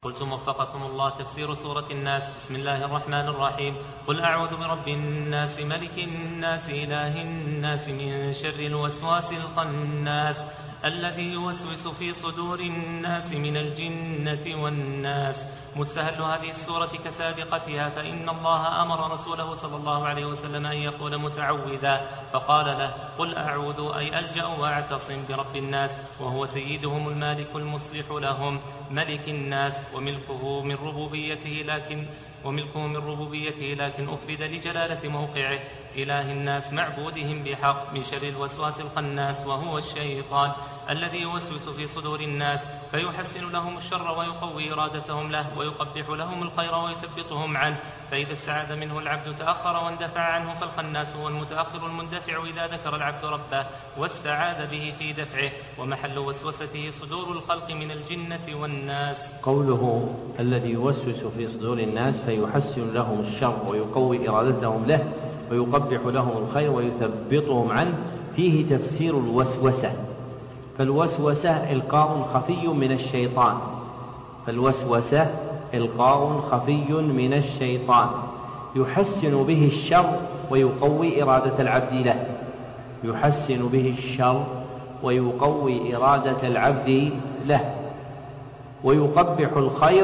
قلتم وفقكم الله. تفسير سورة الناس. بسم الله الرحمن الرحيم. قل أعوذ برب الناس ملك الناس إله الناس من شر الوسواس الخناس الذي يوسوس في صدور الناس من الجنة والناس. مستهل هذه السورة كسابقتها، فإن الله أمر رسوله صلى الله عليه وسلم أن يقول متعوذا، فقال له: قل أعوذ، أي ألجأ وأعتصم برب الناس، وهو سيدهم المالك المصلح لهم، ملك الناس، وملكه من ربوبيته لكن أفرد لجلالة موقعه، إله الناس معبودهم بحق، من شر الوسواس الخناس، وهو الشيطان الذي يوسوس في صدور الناس فيحسن لهم الشر ويقوي إرادتهم له ويقبح لهم الخير ويثبطهم عنه، فإذا استعاذ منه العبد تأخر واندفع عنه، فالخناس هو المتأخر المندفع إذا ذكر العبد ربه واستعاذ به في دفعه، ومحل وسوسته صدور الخلق من الجنة والناس. قوله الذي يوسوس في صدور الناس فيحسن لهم الشر ويقوي إرادتهم له ويقبح لهم الخير ويثبطهم عنه، فيه تفسير الوسوسة. فالوسوسة إلقاء خفي من الشيطان يحسن به الشر ويقوي إرادة العبد له ويقبح الخير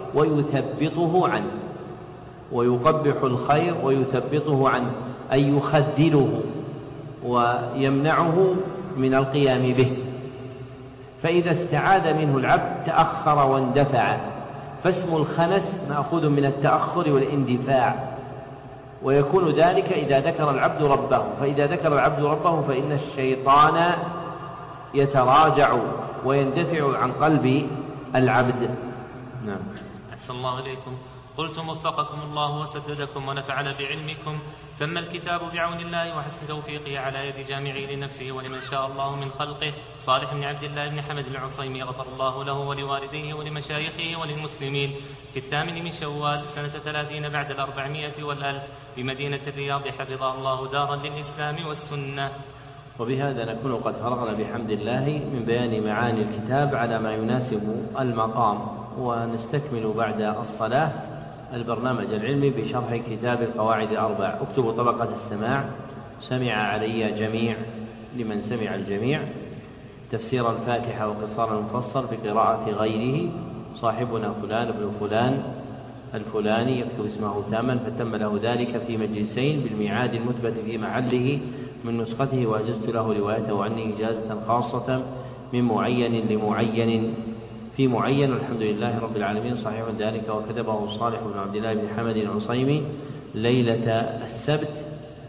ويثبطه عنه، أي يخذله ويمنعه من القيام به. فإذا استعاذ منه العبد تأخر واندفع، فاسم الخنس مأخوذ من التأخر والاندفاع، ويكون ذلك إذا ذكر العبد ربه، فإذا ذكر العبد ربه فإن الشيطان يتراجع ويندفع عن قلب العبد. نعم. أحسن الله إليكم. قلتم وفقكم الله وسددكم ونفعنا بعلمكم. تم الكتاب بعون الله وحسن توفيقه على يد جامعي لنفسه ولمن شاء الله من خلقه، صالح بن عبد الله بن حمد العصيمي، غفر الله له ولوالديه ولمشايخه وللمسلمين، في 8 من شوال سنة 30 بعد 400 والألف بمدينة الرياض، حفظ الله دارا للإسلام والسنة. وبهذا نكون قد فرغنا بحمد الله من بيان معاني الكتاب على ما يناسب المقام، ونستكمل بعد الصلاة البرنامج العلمي بشرح كتاب القواعد الأربع. اكتبوا طبقة السماع، سمع علي جميع، لمن سمع الجميع، تفسير الفاتحة وقصار المفصل بقراءة غيره، صاحبنا فلان بن فلان الفلاني يكتب اسمه تاما، فتم له ذلك في مجلسين بالميعاد المثبت في محله من نسخته، وأجزت له روايته عني إجازة خاصة من معين لمعين في معين، والحمد لله رب العالمين. صحيح ذلك وكتبه صالح بن عبد الله بن حمد العصيمي ليلة السبت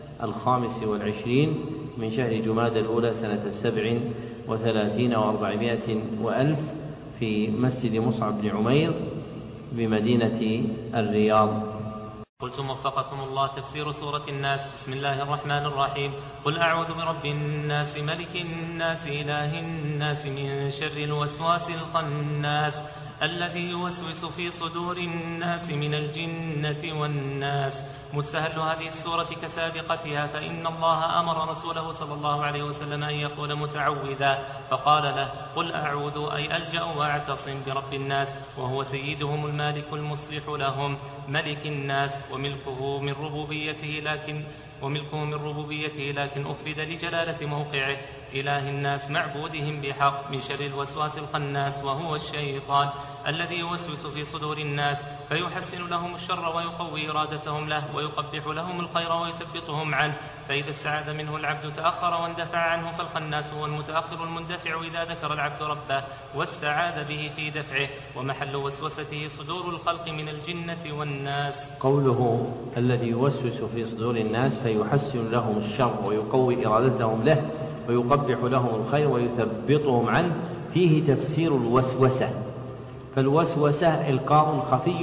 25 من شهر جمادى الأولى سنة 37 و400 وألف في مسجد مصعب بن عمير بمدينة الرياض. قلتم وفقكم الله. تفسير سورة الناس. بسم الله الرحمن الرحيم. قل أعوذ برب الناس ملك الناس إله الناس من شر الوسواس الخناس الذي يوسوس في صدور الناس من الجنة والناس. مستهل هذه السورة كسابقتها، فإن الله أمر رسوله صلى الله عليه وسلم أن يقول متعوذا، فقال له: قل أعوذ، أي ألجأ وأعتصم برب الناس، وهو سيدهم المالك المصلح لهم، ملك الناس، وملكه من ربوبيته لكن أفرد لجلالة موقعه، إله الناس معبودهم بحق، من شر الوسواس الخناس، وهو الشيطان الذي يوسوس في صدور الناس فيحسن لهم الشر ويقوي إرادتهم له ويقبح لهم الخير ويثبطهم عنه، فإذا استعاذ منه العبد تأخر واندفع عنه، فالخناس هو المتأخر المندفع إذا ذكر العبد ربه واستعاذ به في دفعه، ومحل وسوسته صدور الخلق من الجنة والناس. قوله الذي يوسوس في صدور الناس فيحسن لهم الشر ويقوي إرادتهم له ويقبح لهم الخير ويثبطهم عنه، فيه تفسير الوسوسة. فالوسوسة إلقاء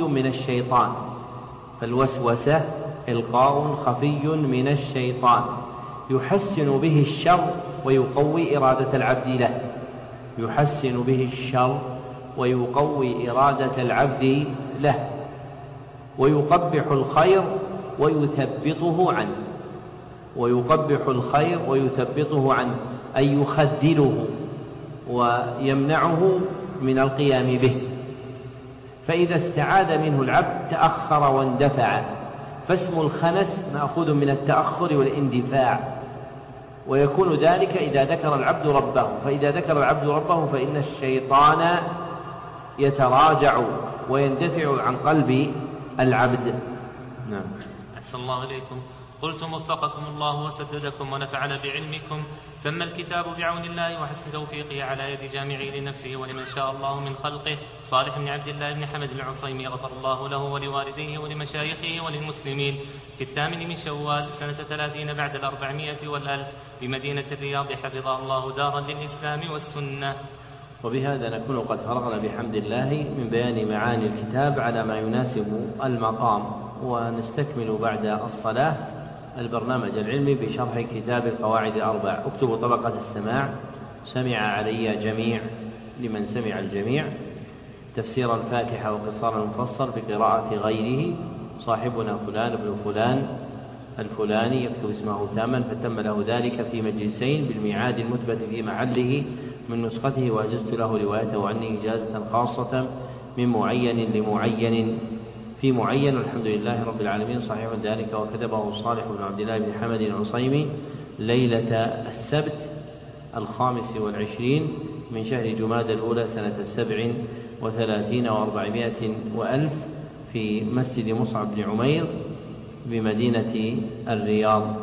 خفي من الشيطان يحسن به الشر ويقوي إرادة العبد له ويقبح الخير ويثبطه عنه، أي يخذله ويمنعه من القيام به. فإذا استعاذ منه العبد تأخر واندفع، فاسم الخنس مأخوذ من التأخر والاندفاع، ويكون ذلك إذا ذكر العبد ربه، فإذا ذكر العبد ربه فإن الشيطان يتراجع ويندفع عن قلب العبد. نعم. أحسن الله إليكم. قلتم وفقكم الله وسددكم ونفعنا بعلمكم. تم الكتاب بعون الله وحسن توفيقه على يد جامعه لنفسه ولمن شاء الله من خلقه صالح بن عبد الله بن حمد العصيمي، غفر الله له ولوالديه ولمشايخه وللمسلمين، في 8 من شوال سنة 30 بعد 400 والألف بمدينة الرياض، حفظها الله دارا للإسلام والسنة. وبهذا نكون قد فرغنا بحمد الله من بيان معاني الكتاب على ما يناسب المقام، ونستكمل بعد الصلاة البرنامج العلمي بشرح كتاب القواعد الأربع. اكتبوا طبقة السماع، سمع علي جميع لمن سمع الجميع، تفسير الفاتحة وقصار المفصل بقراءة غيره، صاحبنا فلان ابن فلان الفلاني يكتب اسمه تاما فتم له ذلك في مجلسين بالميعاد المثبت في محله من نسخته، وأجزت له روايته عني إجازة خاصة من معين لمعين في معين، الحمد لله رب العالمين. صحيح ذلك وكتبه صالح بن عبد الله بن حمد العصيمي ليلة السبت 25 من شهر جمادى الأولى سنة 37 و400 وألف في مسجد مصعب بن عمير بمدينة الرياض.